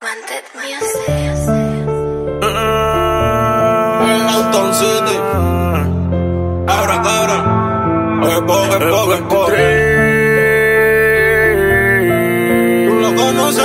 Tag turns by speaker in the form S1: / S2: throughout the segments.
S1: Wanted Music.
S2: Autumn City. Cabra. Oye, poco. Tú lo conoces,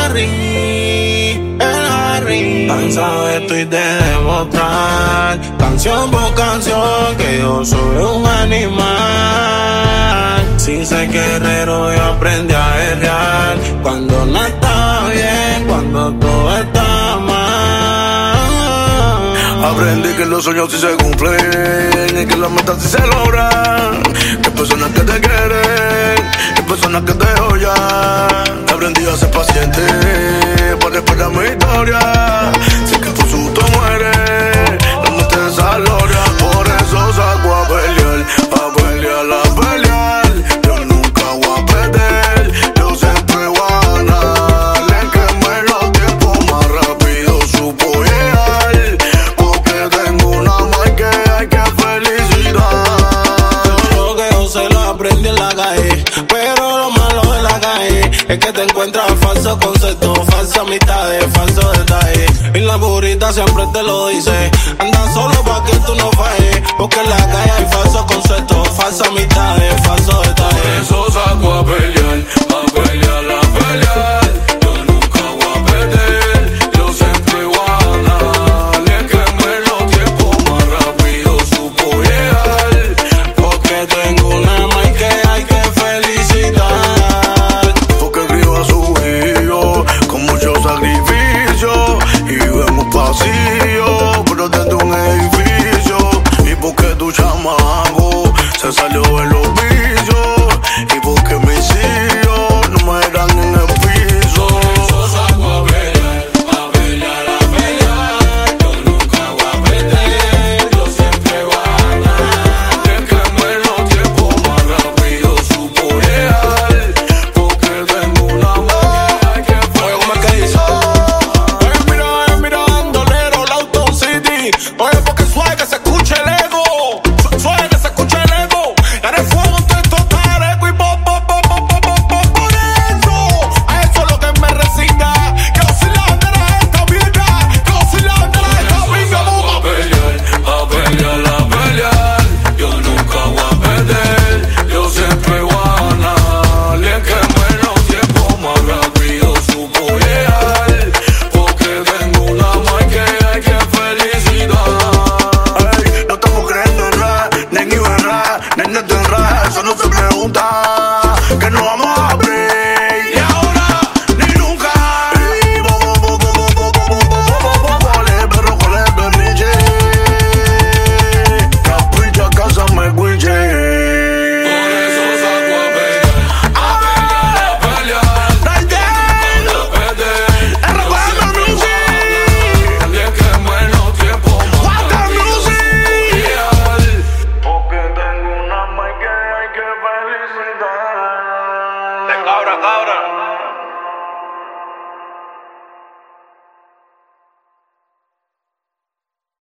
S2: el Harry. Cansado estoy de demostrar, canción por canción, que yo soy un animal. Si sé guerrero, yo aprendí a guerrear cuando no estaba bien, cuando todo está mal.
S3: Aprendí que los sueños sí se cumplen y que las metas sí se logran. Que hay personas que te quieren, hay personas que te odian. Aprendí a ser paciente para esperar mi historia. Sé que por susto muere, no me te esa gloria. Por eso saco a pelear. Yo nunca voy a perder, yo siempre voy a ganar. Le quemé los tiempos más rápido, supo llegar. Porque tengo una más que hay que felicitar.
S2: Todo lo que yo se lo aprendí en la calle, pero lo malo de la calle es que te encuentras falsos conceptos, falsas amistades, falsos detalles. Y la burrita siempre te lo dice, anda solo pa' que tú no falles, porque en la calle hay falsos conceptos, falsas amistades, falsos detalles.
S3: Por eso saco a pelear. Yo nunca voy a perder, yo siempre voy a ganar. Le quemé los tiempos más rápido, supo llegar.
S2: Porque tengo una más que hay que felicitar.
S3: Porque arriba subido con mucho sacrificio y vivo en un pasillo, pero dentro de un edificio. Y porque tu chamaco se salió de los vicios, y porque mis hijos no me dan en el piso.
S2: Yo salgo a pelear. Yo nunca voy a perder, yo siempre voy a ganar.
S3: Le quemé los tiempos más rápido, supo llegar. Porque tengo una más que
S2: Oye, ¿cómo es que dice? Oye, mira, bandolero, la Autumn City. Oye, porque suave que se escuche el ego. Suave que se escuche el ego. Eres fuego, esto está eco y por eso. A eso es lo que me resigna. Que yo soy la bandera de esta vida. Que yo soy la bandera de esta vida.
S3: a pelear. Yo nunca voy a perder, yo siempre voy a ganar. Le quemé los tiempos más rápido, supo llegar. Porque tengo una más que hay que felicitar. Ey, no estamos creyendo en rap, ni en Iberra, ni en Netenra. Eso no se pregunta, que no vamos a abrir. Y ahora, ni nunca. Y perro, con el berrinche. Capricha, casa me guinche. Por eso saco a pelear. Le quemé los tiempos más rápido, supo llegar. Porque tengo una más que hay que felicitar.
S2: Cabra.